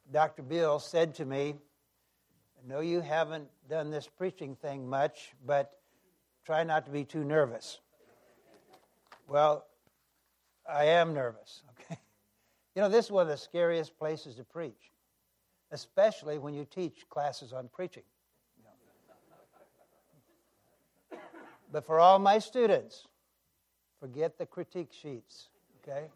Dr. Bill said to me, I know you haven't done this preaching thing much, but try not to be too nervous. Well, I am nervous, okay? You know, this is one of the scariest places to preach, especially when you teach classes on preaching. But for all my students, forget the critique sheets, okay?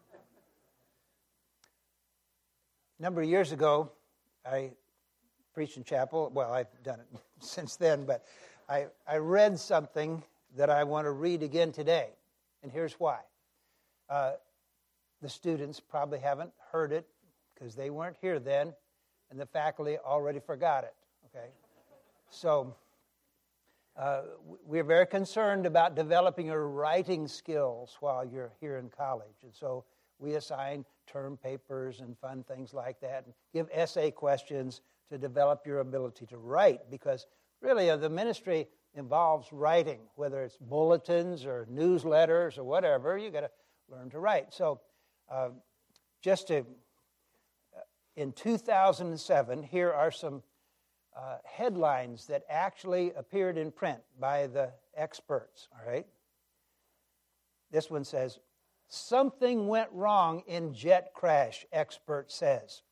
A number of years ago, I preached in chapel. Well, I've done it since then, but I read something that I want to read again today, and here's why. The students probably haven't heard it because they weren't here then, and the faculty already forgot it, okay? So we're very concerned about developing your writing skills while you're here in college, and so we assign term papers and fun things like that, and give essay questions to develop your ability to write, because really the ministry involves writing, whether it's bulletins or newsletters or whatever. You got to learn to write. So, in 2007, here are some headlines that actually appeared in print by the experts. All right, this one says, "Something went wrong in jet crash," expert says.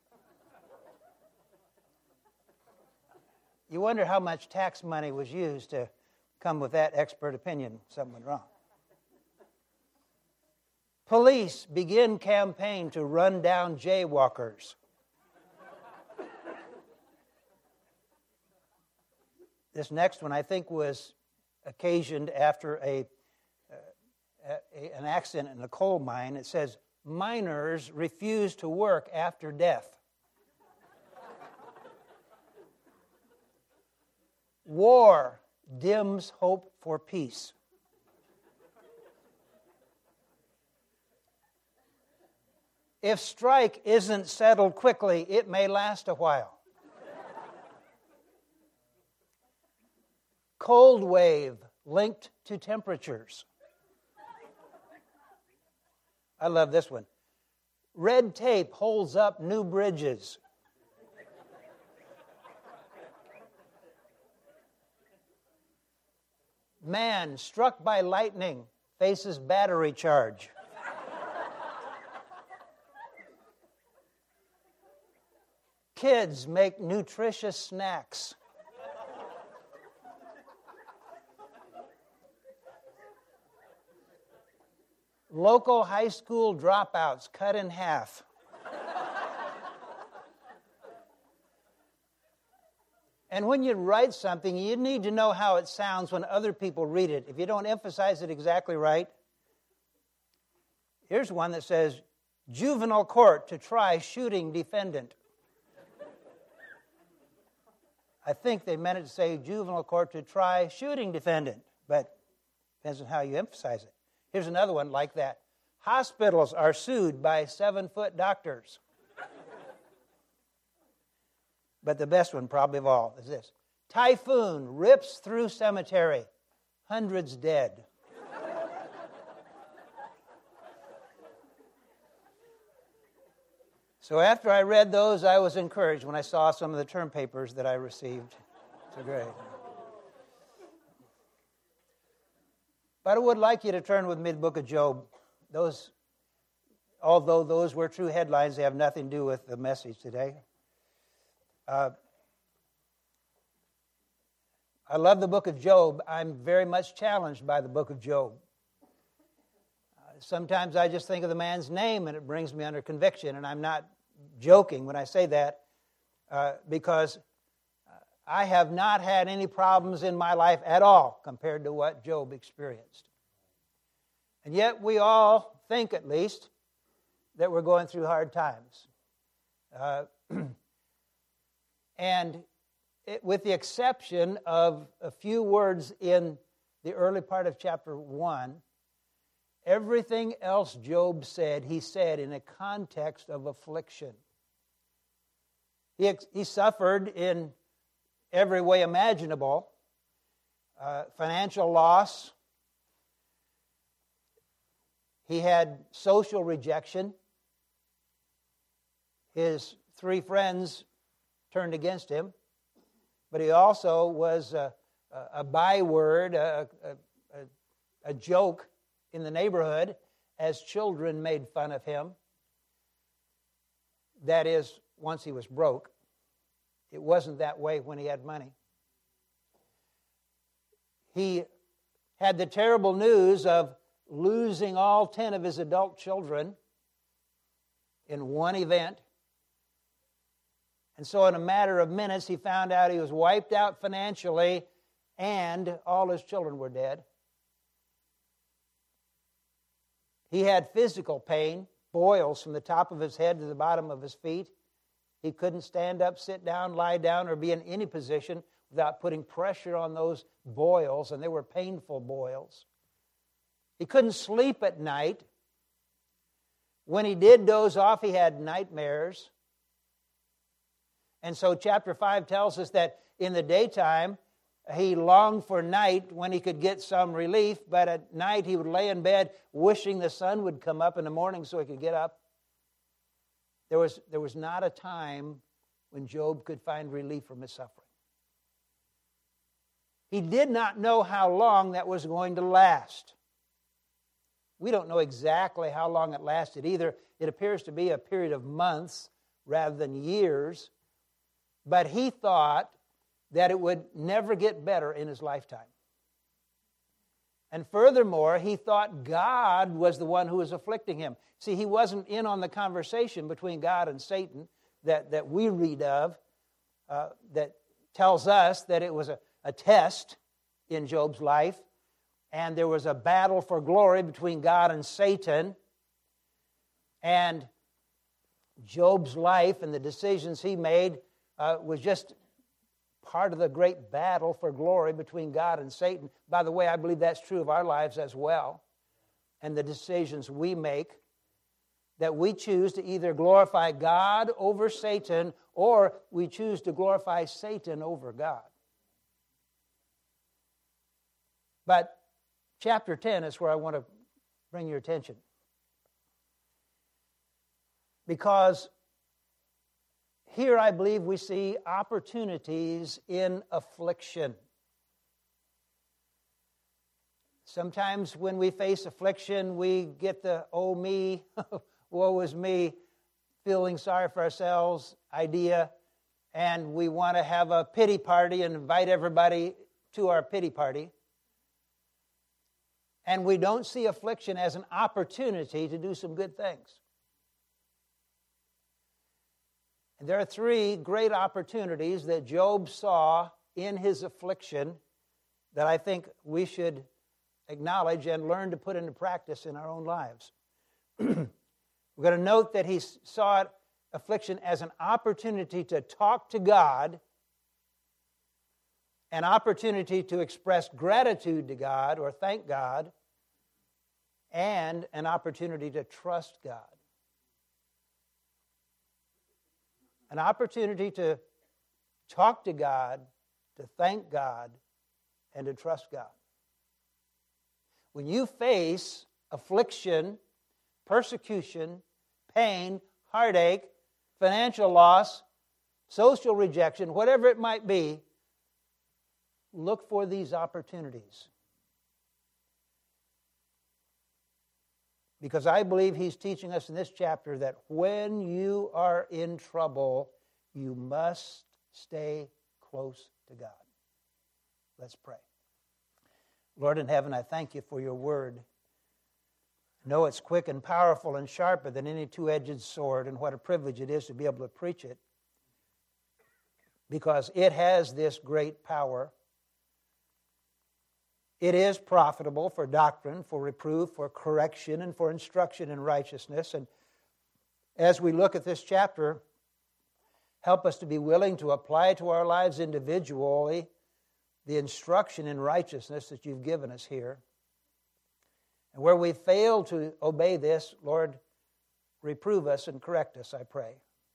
You wonder how much tax money was used to come with that expert opinion. Something went wrong. Police begin campaign to run down jaywalkers. This next one, I think, was occasioned after an accident in a coal mine. It says, "Miners refuse to work after death." War dims hope for peace. If strike isn't settled quickly, it may last a while. Cold wave linked to temperatures. I love this one. Red tape holds up new bridges. Man struck by lightning faces battery charge. Kids make nutritious snacks. Local high school dropouts cut in half. And when you write something, you need to know how it sounds when other people read it. If you don't emphasize it exactly right. Here's one that says, "Juvenile court to try shooting defendant." I think they meant it to say juvenile court to try shooting defendant, but depends on how you emphasize it. Here's another one like that. Hospitals are sued by 7-foot doctors. But the best one probably of all is this. Typhoon rips through cemetery. Hundreds dead. So after I read those, I was encouraged when I saw some of the term papers that I received. So great. But I would like you to turn with me to the book of Job. Although those were true headlines, they have nothing to do with the message today. I love the book of Job. I'm very much challenged by the book of Job. Sometimes I just think of the man's name and it brings me under conviction, and I'm not joking when I say that, because I have not had any problems in my life at all compared to what Job experienced. And yet we all think, at least, that we're going through hard times. And with the exception of a few words in the early part of chapter 1, everything else Job said, he said in a context of affliction. He suffered in every way imaginable. Financial loss. He had social rejection. His 3 friends turned against him, but he also was a byword, a joke in the neighborhood as children made fun of him. That is, once he was broke. It wasn't that way when he had money. He had the terrible news of losing all 10 of his adult children in one event. And so in a matter of minutes, he found out he was wiped out financially and all his children were dead. He had physical pain, boils from the top of his head to the bottom of his feet. He couldn't stand up, sit down, lie down, or be in any position without putting pressure on those boils, and they were painful boils. He couldn't sleep at night. When he did doze off, he had nightmares. And so chapter 5 tells us that in the daytime, he longed for night when he could get some relief, but at night he would lay in bed wishing the sun would come up in the morning so he could get up. There was not a time when Job could find relief from his suffering. He did not know how long that was going to last. We don't know exactly how long it lasted either. It appears to be a period of months rather than years. But he thought that it would never get better in his lifetime. And furthermore, he thought God was the one who was afflicting him. See, he wasn't in on the conversation between God and Satan that we read of that tells us that it was a test in Job's life, and there was a battle for glory between God and Satan. And Job's life and the decisions he made was just part of the great battle for glory between God and Satan. By the way, I believe that's true of our lives as well. And the decisions we make, that we choose to either glorify God over Satan, or we choose to glorify Satan over God. But chapter 10 is where I want to bring your attention. Because here I believe we see opportunities in affliction. Sometimes when we face affliction, we get the, oh me, woe is me, feeling sorry for ourselves idea, and we want to have a pity party and invite everybody to our pity party. And we don't see affliction as an opportunity to do some good things. And there are 3 great opportunities that Job saw in his affliction that I think we should acknowledge and learn to put into practice in our own lives. We're going to note that he saw affliction as an opportunity to talk to God, an opportunity to express gratitude to God or thank God, and an opportunity to trust God. An opportunity to talk to God, to thank God, and to trust God. When you face affliction, persecution, pain, heartache, financial loss, social rejection, whatever it might be, look for these opportunities. Because I believe he's teaching us in this chapter that when you are in trouble, you must stay close to God. Let's pray. Lord in heaven, I thank you for your word. I know it's quick and powerful and sharper than any two-edged sword, and what a privilege it is to be able to preach it, because it has this great power. It is profitable for doctrine, for reproof, for correction, and for instruction in righteousness. And as we look at this chapter, help us to be willing to apply to our lives individually the instruction in righteousness that you've given us here. And where we fail to obey this, Lord, reprove us and correct us, I pray.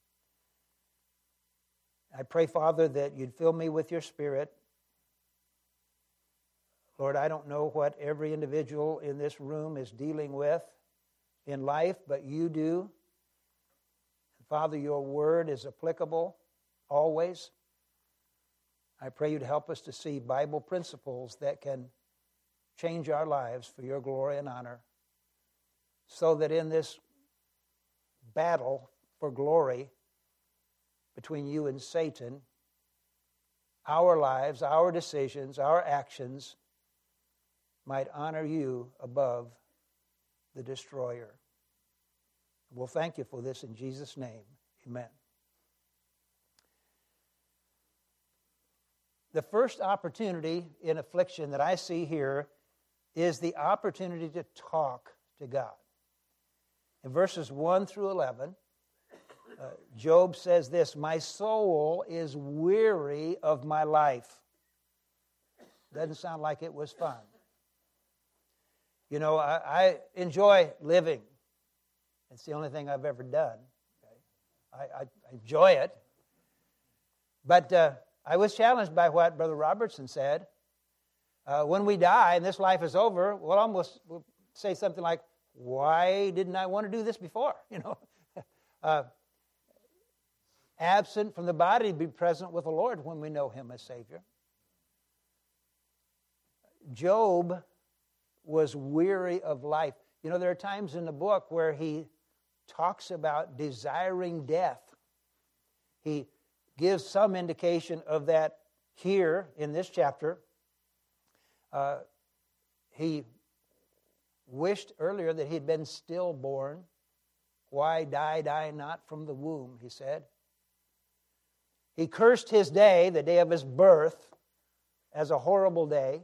I pray, Father, that you'd fill me with your Spirit. Lord, I don't know what every individual in this room is dealing with in life, but you do. Father, your word is applicable always. I pray you to help us to see Bible principles that can change our lives for your glory and honor, so that in this battle for glory between you and Satan, our lives, our decisions, our actions might honor you above the destroyer. We'll thank you for this in Jesus' name. Amen. The first opportunity in affliction that I see here is the opportunity to talk to God. In verses 1 through 11, Job says this, "My soul is weary of my life." Doesn't sound like it was fun. You know, I enjoy living. It's the only thing I've ever done. I enjoy it. But I was challenged by what Brother Robertson said. When we die and this life is over, we'll almost say something like, "Why didn't I want to do this before?" You know, absent from the body, be present with the Lord when we know Him as Savior. Job was weary of life. You know, there are times in the book where he talks about desiring death. He gives some indication of that here in this chapter. He wished earlier that he had been stillborn. "Why died I not from the womb?" he said. He cursed his day, the day of his birth, as a horrible day.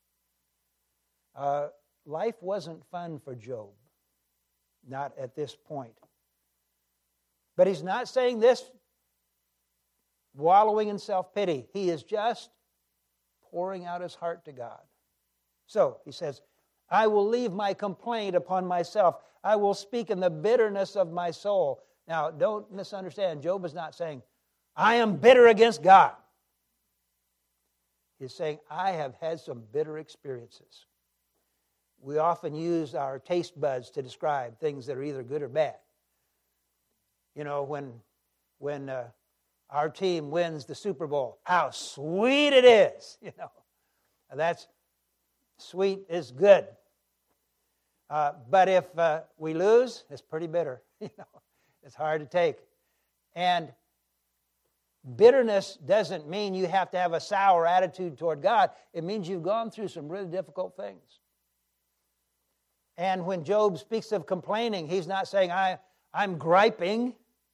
Life wasn't fun for Job. Not at this point. But he's not saying this wallowing in self-pity. He is just pouring out his heart to God. So, he says, "I will leave my complaint upon myself. I will speak in the bitterness of my soul." Now, don't misunderstand. Job is not saying, "I am bitter against God." He's saying, "I have had some bitter experiences." We often use our taste buds to describe things that are either good or bad. You know, when our team wins the Super Bowl, how sweet it is. You know, that's sweet is good. But if we lose, it's pretty bitter. You know, it's hard to take. And bitterness doesn't mean you have to have a sour attitude toward God. It means you've gone through some really difficult things. And when Job speaks of complaining, he's not saying, I'm griping.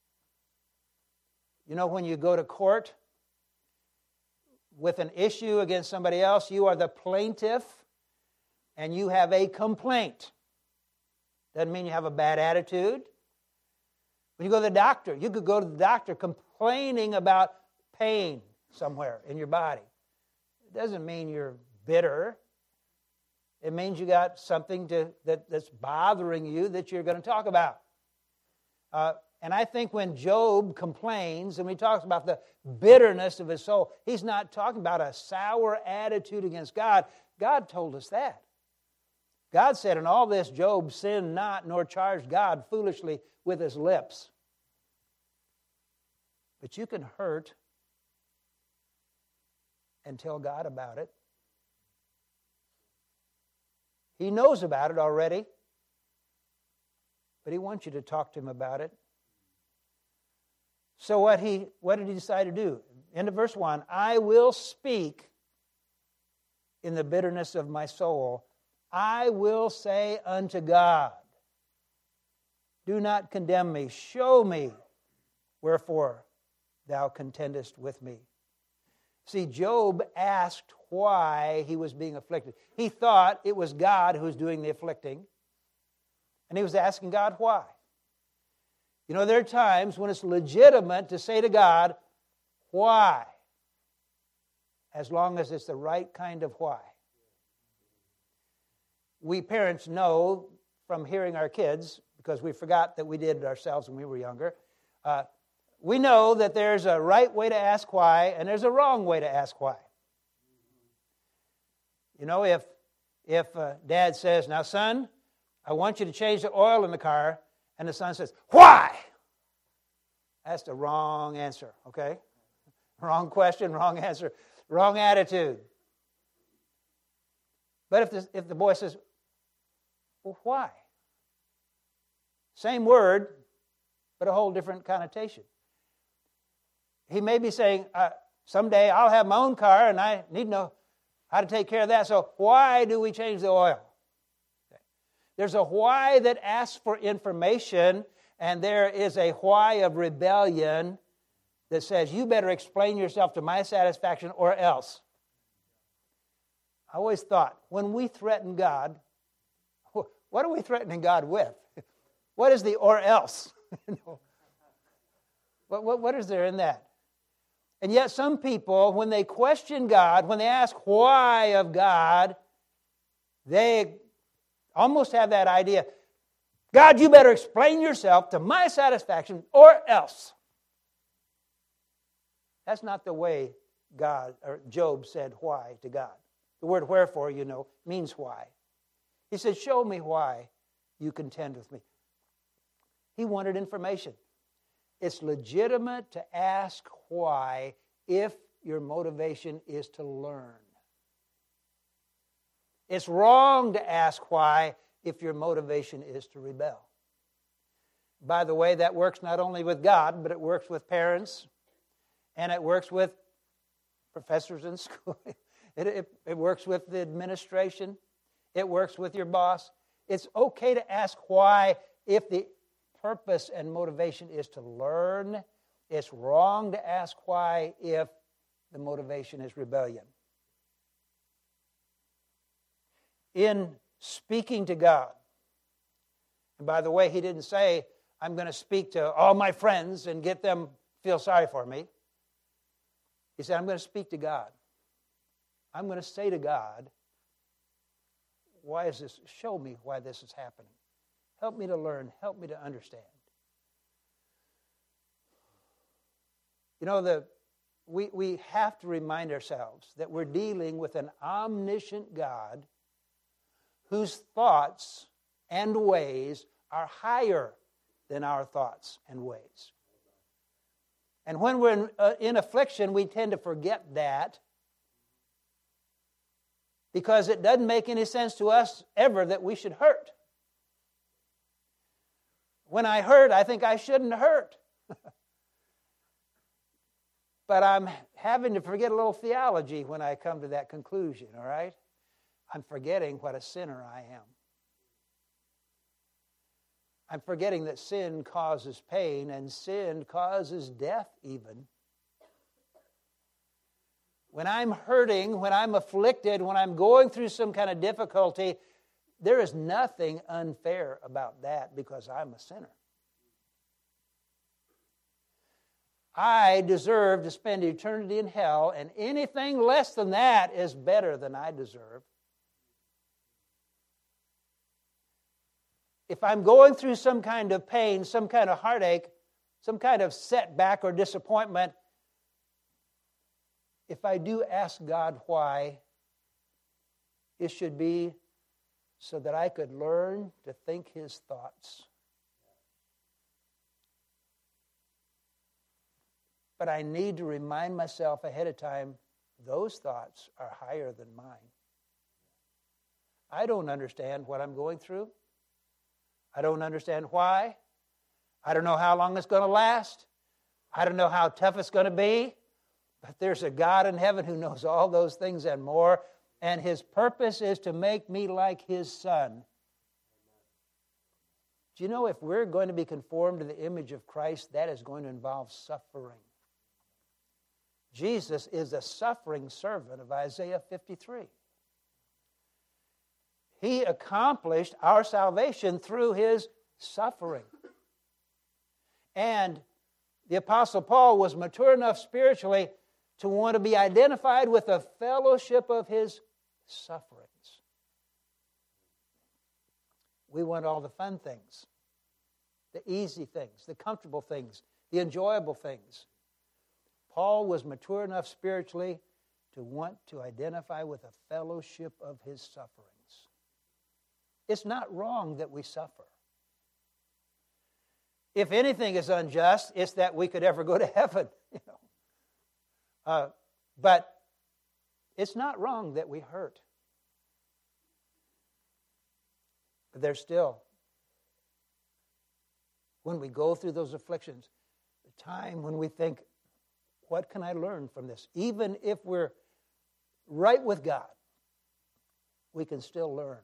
You know, when you go to court with an issue against somebody else, you are the plaintiff and you have a complaint. Doesn't mean you have a bad attitude. When you go to the doctor, you could go to the doctor complaining about pain somewhere in your body. It doesn't mean you're bitter. It means you got something that's bothering you that you're going to talk about. And I think when Job complains and he talks about the bitterness of his soul, he's not talking about a sour attitude against God. God told us that. God said in all this, Job sinned not nor charged God foolishly with his lips. But you can hurt and tell God about it. He knows about it already, but he wants you to talk to him about it. So what did he decide to do? End of verse 1, I will speak in the bitterness of my soul. I will say unto God, do not condemn me. Show me wherefore thou contendest with me. See, Job asked why he was being afflicted. He thought it was God who was doing the afflicting, and he was asking God why. You know, there are times when it's legitimate to say to God, why? As long as it's the right kind of why. We parents know from hearing our kids, because we forgot that we did it ourselves when we were younger, we know that there's a right way to ask why and there's a wrong way to ask why. You know, if Dad says, now son, I want you to change the oil in the car, and the son says, why? That's the wrong answer, okay? Wrong question, wrong answer, wrong attitude. But if the boy says, well, why? Same word, but a whole different connotation. He may be saying, someday I'll have my own car and I need to know how to take care of that. So why do we change the oil? Okay. There's a why that asks for information, and there is a why of rebellion that says, you better explain yourself to my satisfaction or else. I always thought, when we threaten God, what are we threatening God with? What is the or else? What is there in that? And yet some people, when they question God, when they ask why of God, they almost have that idea, God, you better explain yourself to my satisfaction or else. That's not the way God or Job said why to God. The word wherefore, means why. He said, show me why you contend with me. He wanted information. It's legitimate to ask why if your motivation is to learn. It's wrong to ask why if your motivation is to rebel. By the way, that works not only with God, but it works with parents, and it works with professors in school. It works with the administration. It works with your boss. It's okay to ask why if the purpose and motivation is to learn. It's wrong to ask why if the motivation is rebellion. In speaking to God, and by the way, he didn't say, I'm going to speak to all my friends and get them feel sorry for me. He said, I'm going to speak to God. I'm going to say to God, why is this? Show me why this is happening. Help me to learn. Help me to understand. We have to remind ourselves that we're dealing with an omniscient God whose thoughts and ways are higher than our thoughts and ways. And when we're in affliction, we tend to forget that because it doesn't make any sense to us ever that we should hurt. When I hurt, I think I shouldn't hurt. But I'm having to forget a little theology when I come to that conclusion, all right? I'm forgetting what a sinner I am. I'm forgetting that sin causes pain and sin causes death even. When I'm hurting, when I'm afflicted, when I'm going through some kind of difficulty, there is nothing unfair about that because I'm a sinner. I deserve to spend eternity in hell, and anything less than that is better than I deserve. If I'm going through some kind of pain, some kind of heartache, some kind of setback or disappointment, if I do ask God why, it should be so that I could learn to think His thoughts. But I need to remind myself ahead of time, those thoughts are higher than mine. I don't understand what I'm going through. I don't understand why. I don't know how long it's going to last. I don't know how tough it's going to be. But there's a God in heaven who knows all those things and more. And His purpose is to make me like His Son. Do you know if we're going to be conformed to the image of Christ, that is going to involve suffering. Jesus is a suffering servant of Isaiah 53. He accomplished our salvation through His suffering. And the Apostle Paul was mature enough spiritually to want to be identified with the fellowship of His sufferings. We want all the fun things, the easy things, the comfortable things, the enjoyable things. Paul was mature enough spiritually to want to identify with the fellowship of His sufferings. It's not wrong that we suffer. If anything is unjust, it's that we could ever go to heaven. But it's not wrong that we hurt. But there's still, when we go through those afflictions, the time when we think, what can I learn from this? Even if we're right with God, we can still learn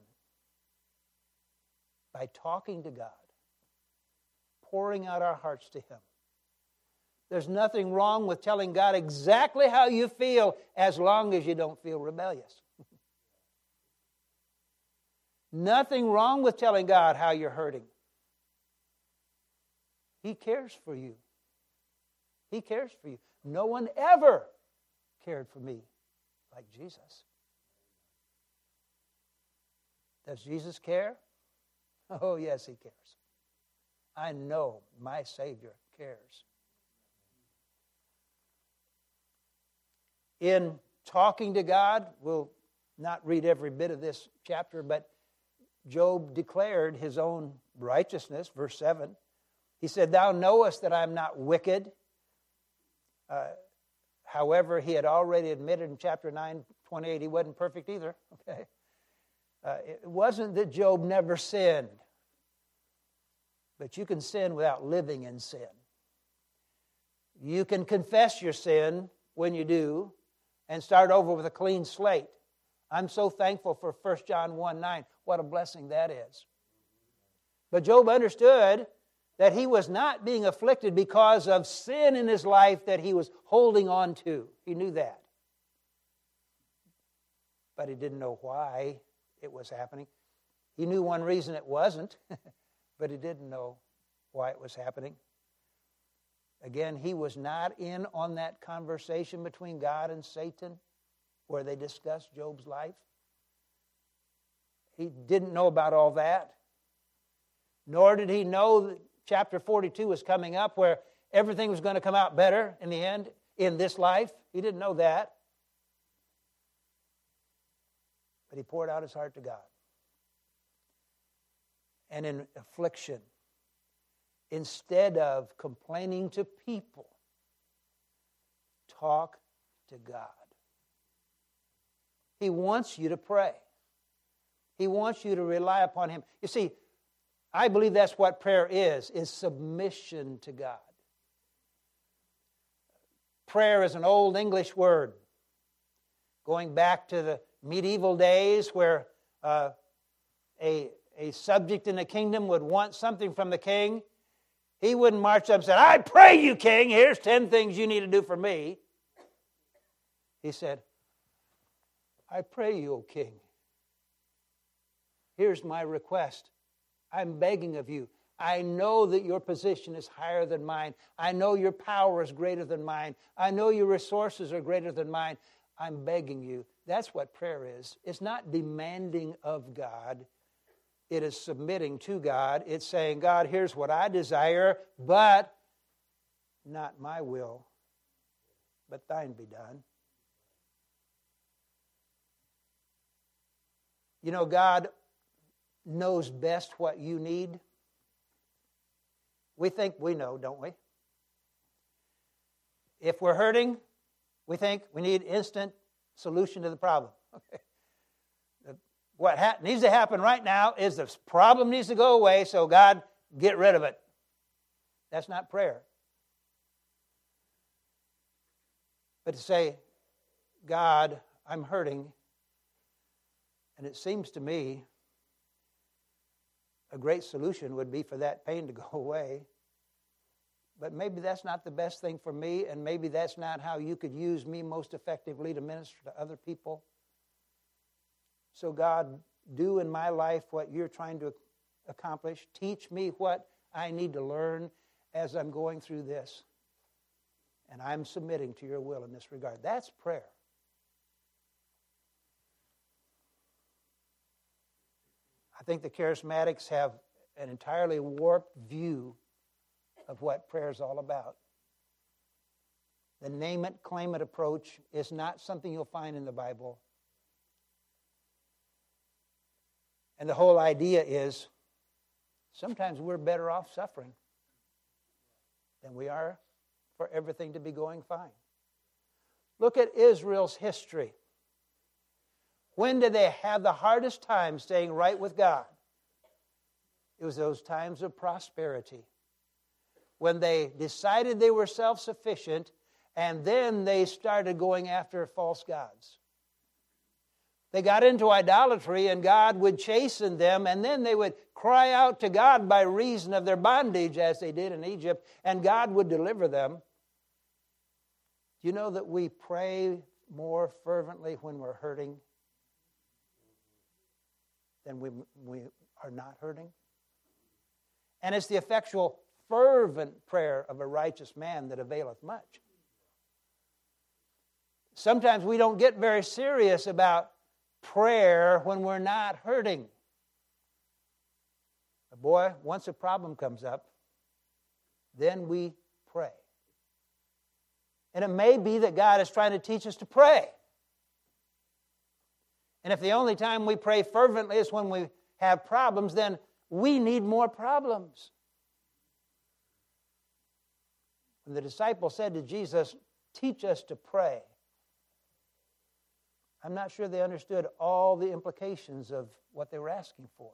by talking to God, pouring out our hearts to Him. There's nothing wrong with telling God exactly how you feel as long as you don't feel rebellious. Nothing wrong with telling God how you're hurting. He cares for you. He cares for you. No one ever cared for me like Jesus. Does Jesus care? Oh, yes, He cares. I know my Savior cares. In talking to God, we'll not read every bit of this chapter, but Job declared his own righteousness, verse 7. He said, "Thou knowest that I am not wicked." However, he had already admitted in chapter 9:28 he wasn't perfect either. Okay, it wasn't that Job never sinned, but you can sin without living in sin. You can confess your sin when you do and start over with a clean slate. I'm so thankful for 1 John 1:9. What a blessing that is. But Job understood that he was not being afflicted because of sin in his life that he was holding on to. He knew that. But he didn't know why it was happening. He knew one reason it wasn't, but he didn't know why it was happening. Again, he was not in on that conversation between God and Satan where they discussed Job's life. He didn't know about all that. Nor did he know that chapter 42 was coming up where everything was going to come out better in the end, in this life. He didn't know that. But he poured out his heart to God. And in affliction, instead of complaining to people, talk to God. He wants you to pray. He wants you to rely upon Him. You see, I believe that's what prayer is submission to God. Prayer is an old English word, going back to the medieval days where a subject in a kingdom would want something from the king. He wouldn't march up and say, "I pray you, king, here's 10 things you need to do for me." He said, "I pray you, O king. Here's my request. I'm begging of you. I know that your position is higher than mine. I know your power is greater than mine. I know your resources are greater than mine. I'm begging you." That's what prayer is. It's not demanding of God. It is submitting to God. It's saying, "God, here's what I desire, but not my will, but thine be done." You know, God knows best what you need. We think we know, don't we? If we're hurting, we think we need instant solution to the problem. Okay. What needs to happen right now is the problem needs to go away, so God, get rid of it. That's not prayer. But to say, "God, I'm hurting," and it seems to me a great solution would be for that pain to go away. But maybe that's not the best thing for me, and maybe that's not how you could use me most effectively to minister to other people. So God, do in my life what you're trying to accomplish. Teach me what I need to learn as I'm going through this. And I'm submitting to your will in this regard. That's prayer. I think the charismatics have an entirely warped view of what prayer is all about. The name it, claim it approach is not something you'll find in the Bible. And the whole idea is sometimes we're better off suffering. than we are for everything to be going fine. Look at Israel's history. When did they have the hardest time staying right with God? It was those times of prosperity, when they decided they were self-sufficient, and then they started going after false gods. They got into idolatry, and God would chasten them, and then they would cry out to God by reason of their bondage, as they did in Egypt, and God would deliver them. Do you know that we pray more fervently when we're hurting than we are not hurting? And it's the effectual, fervent prayer of a righteous man that availeth much. Sometimes we don't get very serious about prayer when we're not hurting. But boy, once a problem comes up, then we pray. And it may be that God is trying to teach us to pray. And if the only time we pray fervently is when we have problems, then we need more problems. When the disciples said to Jesus, "Teach us to pray," I'm not sure they understood all the implications of what they were asking for.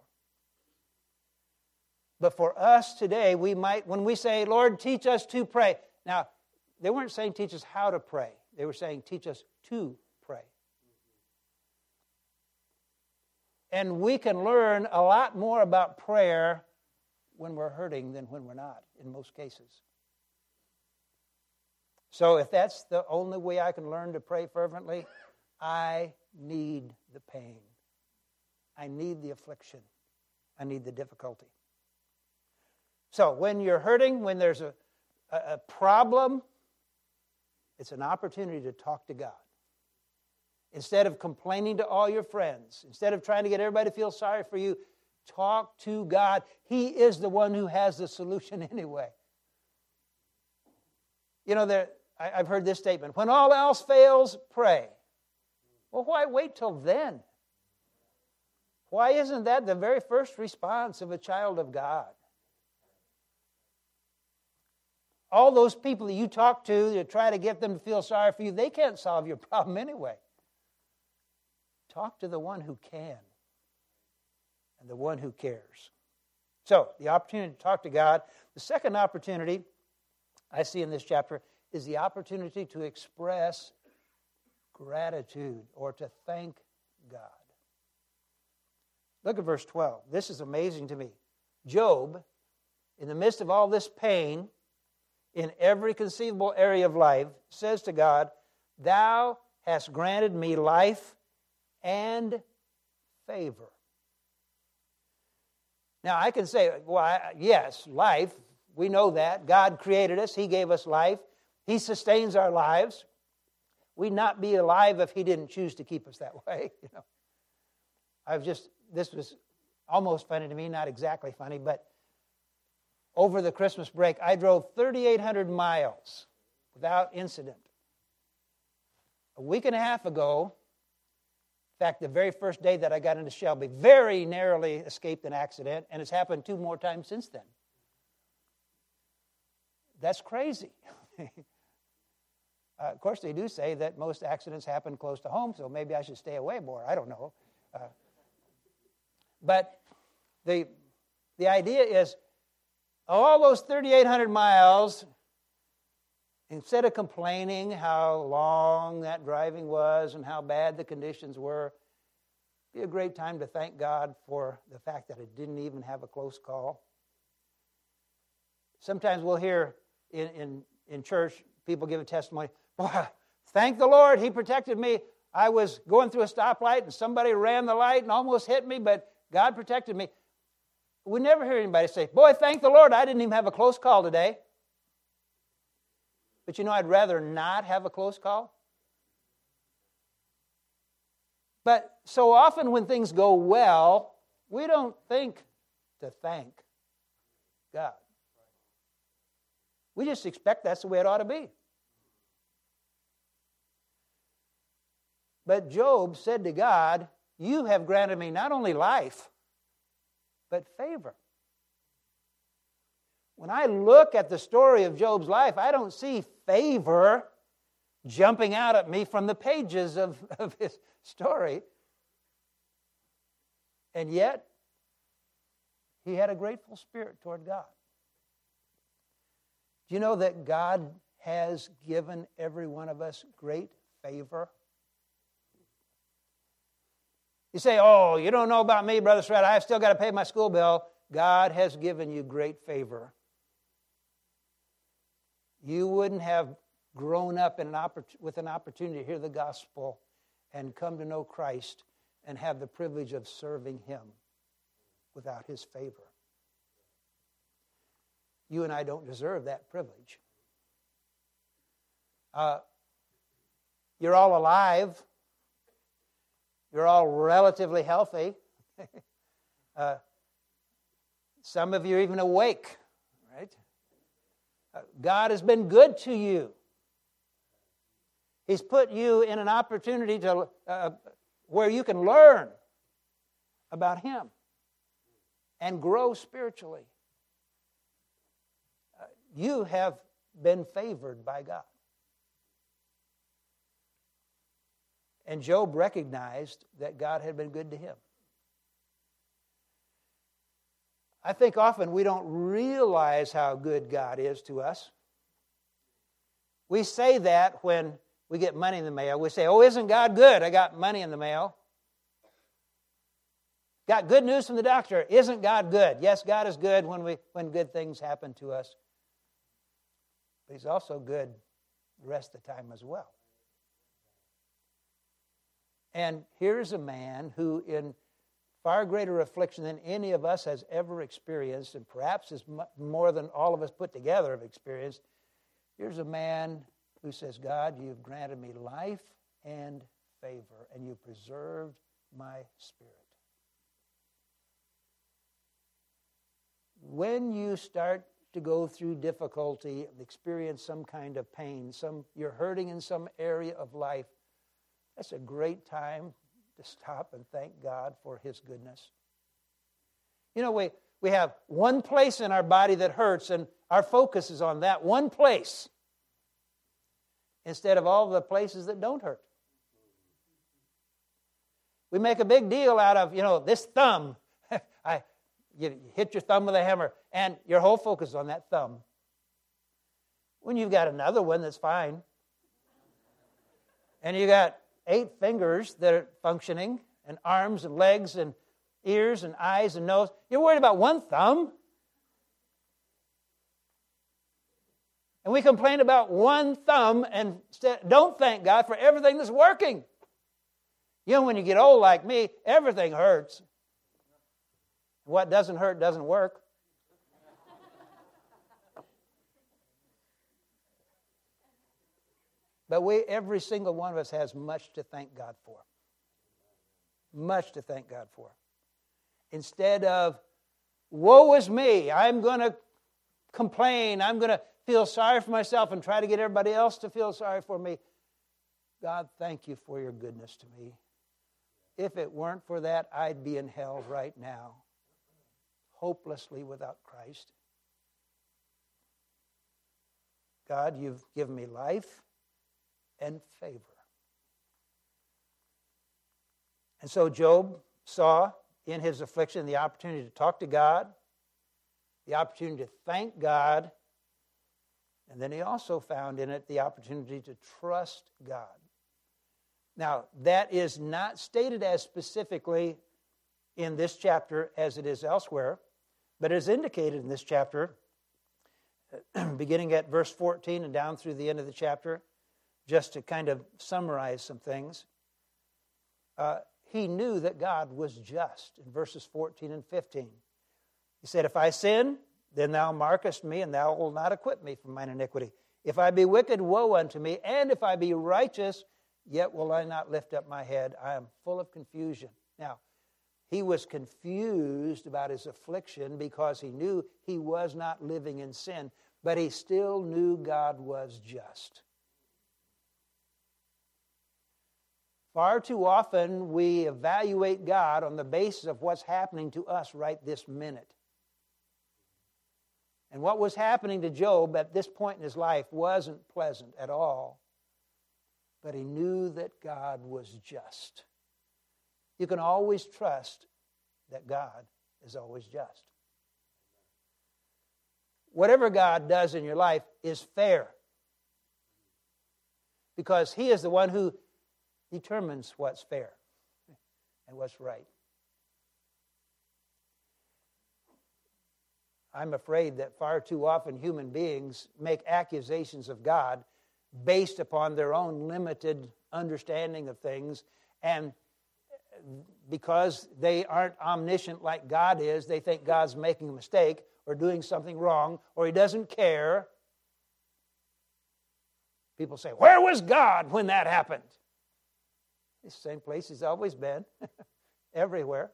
But for us today, we might, when we say, "Lord, teach us to pray." Now, they weren't saying teach us how to pray. They were saying teach us to pray. And we can learn a lot more about prayer when we're hurting than when we're not, in most cases. So if that's the only way I can learn to pray fervently, I need the pain. I need the affliction. I need the difficulty. So when you're hurting, when there's a problem, it's an opportunity to talk to God. Instead of complaining to all your friends, instead of trying to get everybody to feel sorry for you, talk to God. He is the one who has the solution anyway. You know, I've heard this statement, when all else fails, pray. Well, why wait till then? Why isn't that the very first response of a child of God? All those people that you talk to try to get them to feel sorry for you, they can't solve your problem anyway. Talk to the one who can and the one who cares. So, the opportunity to talk to God. The second opportunity I see in this chapter is the opportunity to express gratitude or to thank God. Look at verse 12. This is amazing to me. Job, in the midst of all this pain, in every conceivable area of life, says to God, "Thou hast granted me life and favor." Now, I can say, well, yes, life, we know that. God created us. He gave us life. He sustains our lives. We'd not be alive if He didn't choose to keep us that way. You know, this was almost funny to me, not exactly funny, but over the Christmas break, I drove 3,800 miles without incident. A week and a half ago, in fact, the very first day that I got into Shelby, very narrowly escaped an accident, and it's happened 2 more times since then. That's crazy. Of course, they do say that most accidents happen close to home, so maybe I should stay away more. I don't know. But the idea is, all those 3,800 miles, instead of complaining how long that driving was and how bad the conditions were, it'd be a great time to thank God for the fact that I didn't even have a close call. Sometimes we'll hear in church people give a testimony, "Boy, thank the Lord, He protected me. I was going through a stoplight and somebody ran the light and almost hit me, but God protected me." We never hear anybody say, "Boy, thank the Lord, I didn't even have a close call today." But you know, I'd rather not have a close call. But so often when things go well, we don't think to thank God. We just expect that's the way it ought to be. But Job said to God, "You have granted me not only life, but favor." When I look at the story of Job's life, I don't see favor jumping out at me from the pages of his story. And yet, he had a grateful spirit toward God. Do you know that God has given every one of us great favor? You say, oh, you don't know about me, Brother Shred. I've still got to pay my school bill. God has given you great favor. You wouldn't have grown up with an opportunity to hear the gospel and come to know Christ and have the privilege of serving Him without His favor. You and I don't deserve that privilege. You're all alive. You're all relatively healthy. Some of you are even awake, right? God has been good to you. He's put you in an opportunity to where you can learn about Him and grow spiritually. You have been favored by God. And Job recognized that God had been good to him. I think often we don't realize how good God is to us. We say that when we get money in the mail. We say, oh, isn't God good? I got money in the mail. Got good news from the doctor. Isn't God good? Yes, God is good when good things happen to us. But He's also good the rest of the time as well. And here's a man who, in far greater affliction than any of us has ever experienced, and perhaps is more than all of us put together have experienced, here's a man who says, God, you've granted me life and favor, and you've preserved my spirit. When you start to go through difficulty, experience some kind of pain, you're hurting in some area of life, that's a great time to stop and thank God for His goodness. You know, we have one place in our body that hurts, and our focus is on that one place instead of all the places that don't hurt. We make a big deal out of, this thumb. You hit your thumb with a hammer, and your whole focus is on that thumb. When you've got another one that's fine, and you got 8 fingers that are functioning, and arms and legs and ears and eyes and nose, you're worried about one thumb. And we complain about one thumb and don't thank God for everything that's working. You know, when you get old like me, everything hurts. What doesn't hurt doesn't work. But every single one of us has much to thank God for. Much to thank God for. Instead of, woe is me, I'm going to complain, I'm going to feel sorry for myself and try to get everybody else to feel sorry for me. God, thank you for your goodness to me. If it weren't for that, I'd be in hell right now, hopelessly without Christ. God, you've given me life and favor. And so Job saw in his affliction the opportunity to talk to God, the opportunity to thank God, and then he also found in it the opportunity to trust God. Now, that is not stated as specifically in this chapter as it is elsewhere, but it is indicated in this chapter, beginning at verse 14 and down through the end of the chapter, just to kind of summarize some things. He knew that God was just in verses 14 and 15. He said, if I sin, then thou markest me, and thou wilt not acquit me from mine iniquity. If I be wicked, woe unto me, and if I be righteous, yet will I not lift up my head. I am full of confusion. Now, he was confused about his affliction because he knew he was not living in sin, but he still knew God was just. Far too often we evaluate God on the basis of what's happening to us right this minute. And what was happening to Job at this point in his life wasn't pleasant at all. But he knew that God was just. You can always trust that God is always just. Whatever God does in your life is fair. Because He is the one who determines what's fair and what's right. I'm afraid that far too often human beings make accusations of God based upon their own limited understanding of things, and because they aren't omniscient like God is, they think God's making a mistake or doing something wrong, or He doesn't care. People say, where was God when that happened? It's the same place He's always been, everywhere.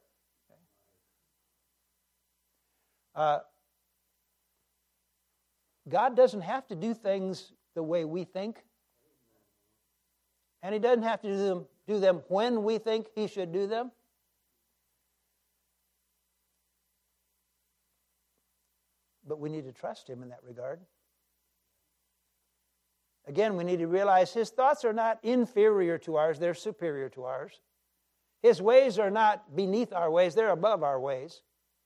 God doesn't have to do things the way we think. And He doesn't have to do them when we think He should do them. But we need to trust Him in that regard. Again, we need to realize His thoughts are not inferior to ours, they're superior to ours. His ways are not beneath our ways, they're above our ways.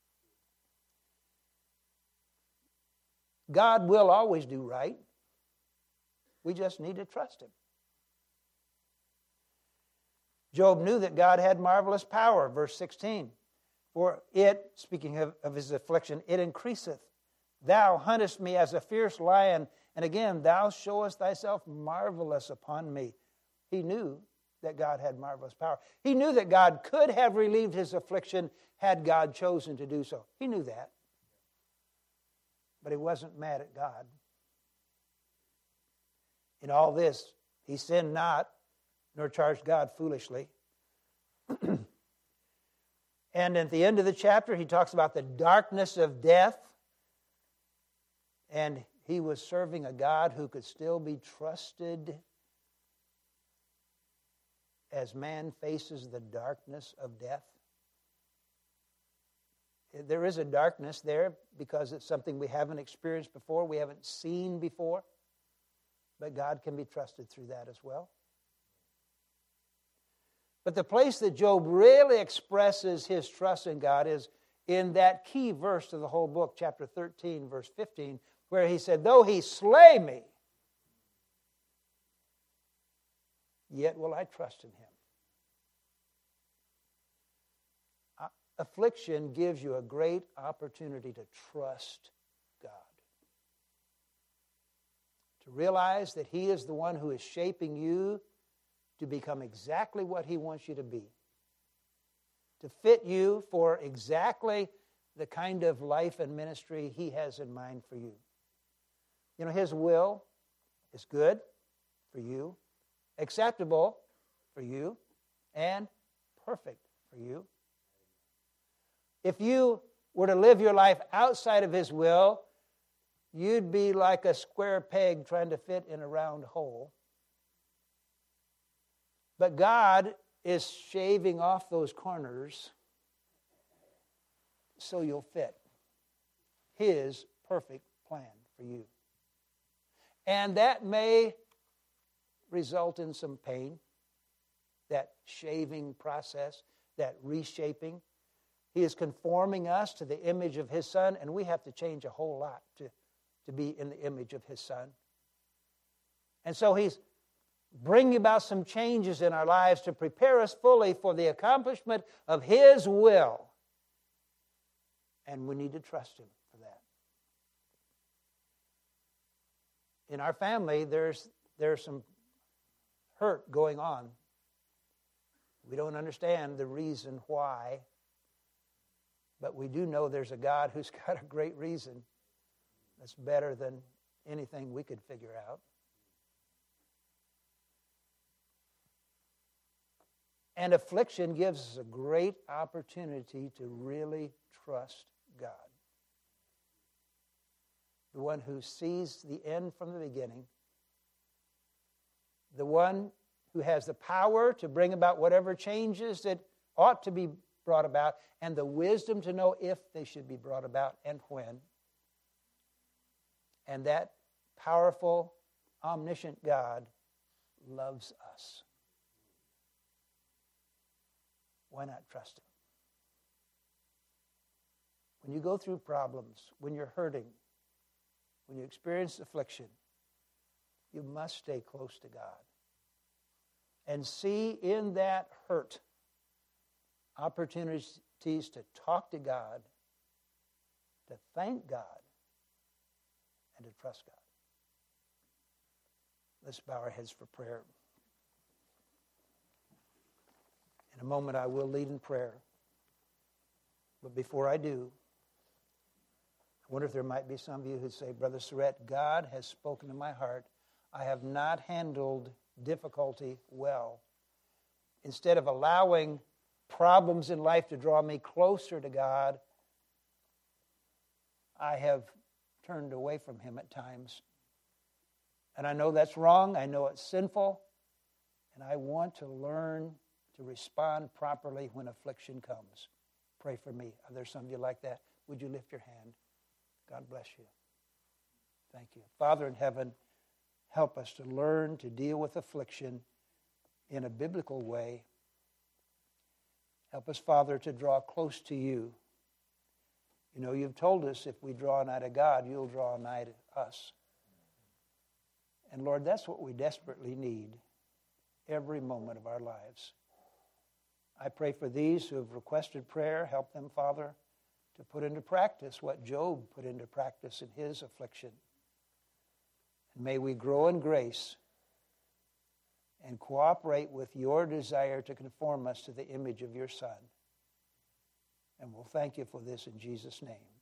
God will always do right. We just need to trust Him. Job knew that God had marvelous power, verse 16. For it, speaking of his affliction, it increaseth. Thou huntest me as a fierce lion, and again, thou showest thyself marvelous upon me. He knew that God had marvelous power. He knew that God could have relieved his affliction had God chosen to do so. He knew that. But he wasn't mad at God. In all this, he sinned not, nor charged God foolishly. And at the end of the chapter, he talks about the darkness of death. And he was serving a God who could still be trusted as man faces the darkness of death. There is a darkness there because it's something we haven't experienced before, we haven't seen before. But God can be trusted through that as well. But the place that Job really expresses his trust in God is in that key verse of the whole book, chapter 13, verse 15, where he said, though he slay me, yet will I trust in him. Affliction gives you a great opportunity to trust God. To realize that He is the one who is shaping you to become exactly what He wants you to be. To fit you for exactly the kind of life and ministry He has in mind for you. You know, His will is good for you, acceptable for you, and perfect for you. If you were to live your life outside of His will, you'd be like a square peg trying to fit in a round hole. But God is shaving off those corners so you'll fit His perfect plan for you. And that may result in some pain, that shaving process, that reshaping. He is conforming us to the image of His Son, and we have to change a whole lot to be in the image of His Son. And so He's bringing about some changes in our lives to prepare us fully for the accomplishment of His will. And we need to trust Him for that. In our family, there's some hurt going on. We don't understand the reason why. But we do know there's a God who's got a great reason that's better than anything we could figure out. And affliction gives us a great opportunity to really trust God. The one who sees the end from the beginning. The one who has the power to bring about whatever changes that ought to be brought about, and the wisdom to know if they should be brought about and when. And that powerful, omniscient God loves us. Why not trust him? When you go through problems, when you're hurting, when you experience affliction, you must stay close to God. And see in that hurt opportunities to talk to God, to thank God, and to trust God. Let's bow our heads for prayer. In a moment I will lead in prayer. But before I do, I wonder if there might be some of you who say, Brother Surratt, God has spoken to my heart. I have not handled difficulty well. Instead of allowing problems in life to draw me closer to God, I have turned away from him at times. And I know that's wrong. I know it's sinful. And I want to learn to respond properly when affliction comes. Pray for me. Are there some of you like that? Would you lift your hand? God bless you. Thank you. Father in heaven, help us to learn to deal with affliction in a biblical way. Help us, Father, to draw close to you. You know, you've told us if we draw nigh to God, you'll draw nigh to us. And Lord, that's what we desperately need every moment of our lives. I pray for these who have requested prayer. Help them, Father, to put into practice what Job put into practice in his affliction. And may we grow in grace and cooperate with your desire to conform us to the image of your Son. And we'll thank you for this in Jesus' name.